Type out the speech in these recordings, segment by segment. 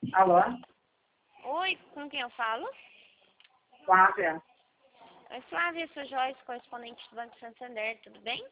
Alô? Oi, com quem eu falo? Flávia? Oi, Flávia, sou Joyce, correspondente do Banco Santander, tudo bem?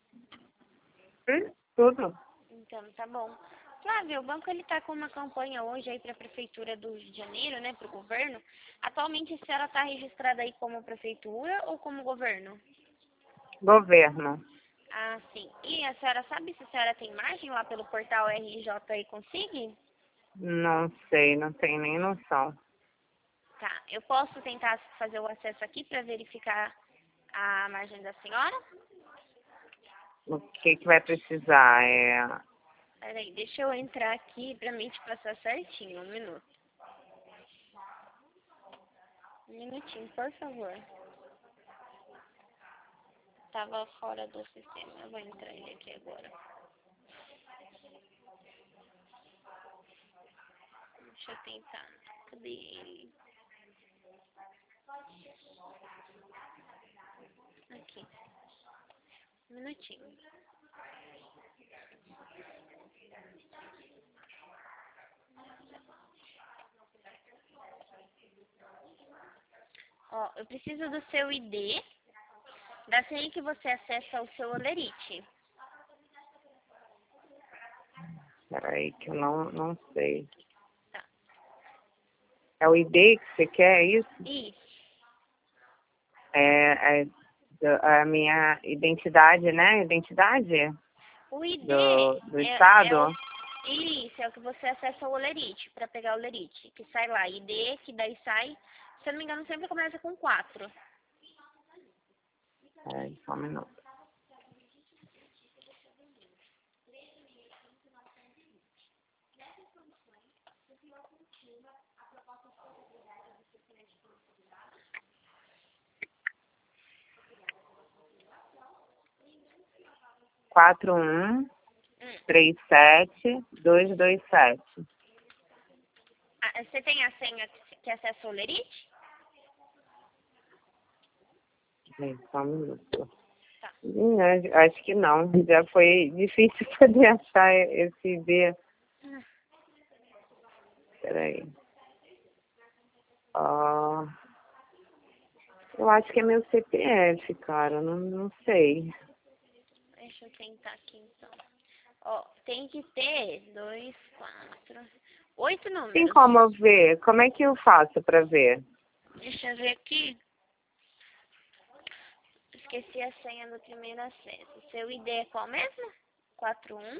Tudo? Então, tá bom. Flávia, o banco ele tá com uma campanha hoje aí para a Prefeitura do Rio de Janeiro, né, para o governo. Atualmente a senhora está registrada aí como Prefeitura ou como governo? Governo. Ah, sim. E a senhora sabe se a senhora tem margem lá pelo portal RJ e Consigne? Não sei, não tenho nem noção. Tá, eu posso tentar fazer o acesso aqui para verificar a margem da senhora? O que vai precisar? Peraí, deixa eu entrar aqui pra mim te passar certinho, um minuto. Um minutinho, por favor. Tava fora do sistema, eu vou entrar ele aqui agora. Deixa eu tentar. Cadê ele? Aqui. Um minutinho. Ó, eu preciso do seu ID. Da senha que você acessa o seu Olerite. Peraí, que eu não sei. Tá. É o ID que você quer, é isso? Isso. A minha identidade, né? Identidade O ID do é Estado? o... Isso, é o que você acessa o Olerite, pra pegar o Olerite. Que sai lá, ID, que daí sai... Se eu não me engano, sempre começa com 4. Peraí, só um minuto. Quatro um 37 227. Ah, você tem a senha que acessa o Olerite? Só um minuto. Tá. Acho que não. Já foi difícil poder achar esse ID. Peraí. Eu acho que é meu CPF, cara. Não sei. Deixa eu tentar aqui, então. Ó, tem que ter 2, 4, 8 Tem números. como eu ver? Como é que eu faço pra ver? Deixa eu ver aqui. Esqueci a senha do primeiro acesso. Seu ID é qual mesmo? 41.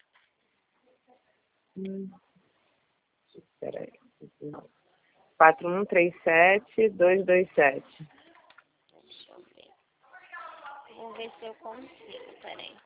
Peraí. 4137 227. Deixa eu ver. Vou ver se eu consigo, peraí.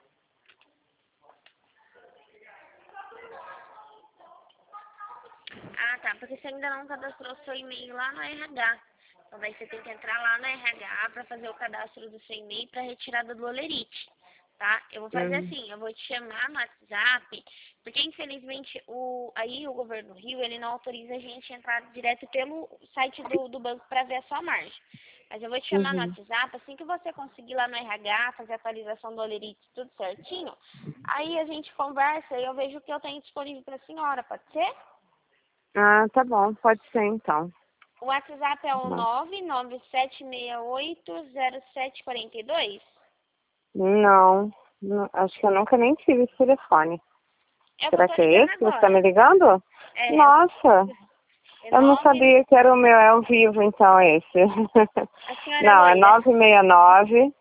Ah, tá, porque você ainda não cadastrou seu e-mail lá no RH. Então daí você tem que entrar lá no RH para fazer o cadastro do seu e-mail para retirada do Olerite, tá? Eu vou fazer assim, eu vou te chamar no WhatsApp, porque infelizmente aí o governo do Rio, ele não autoriza a gente a entrar direto pelo site do banco para ver a sua margem. Mas eu vou te chamar no WhatsApp, assim que você conseguir lá no RH, fazer a atualização do Olerite, tudo certinho, aí a gente conversa e eu vejo o que eu tenho disponível para a senhora, pode ser? Ah, tá bom. Pode ser, então. O WhatsApp é o Não. 997680742. Acho que eu nunca nem tive esse telefone. É o que eu Será tô que é ligando esse que você está agora. me ligando? É, Nossa, é eu não 9... sabia que era o meu, é ao vivo, então, esse. A senhora é Não, é loira. 969.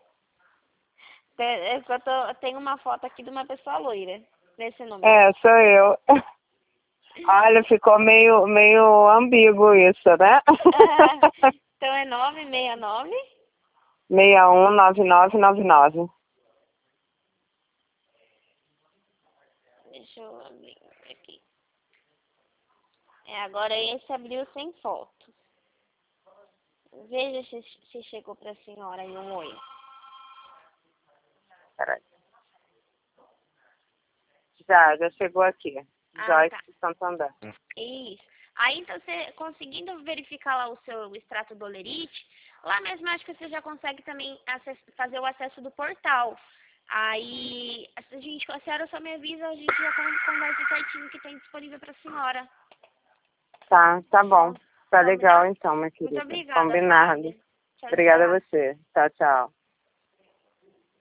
Eu tenho uma foto aqui de uma pessoa loira, nesse número. É, sou eu. Olha, ficou meio ambíguo isso, né? Ah, então é 969. 619999. Deixa eu abrir aqui. Agora esse abriu sem foto. Veja se chegou pra senhora aí um oi. Peraí. Já chegou aqui. Ah, Joyce tá. Santander. Isso. Aí, então, você conseguindo verificar lá o seu extrato do Olerite, lá mesmo acho que você já consegue também fazer o acesso do portal. Aí, a senhora só me avisa, a gente já conversa certinho o que tem disponível para a senhora. Tá bom. Tá legal então, minha Muito querida. obrigada, Combinado. Flávia. Tchau, Obrigada tchau. a você. Tchau, tchau.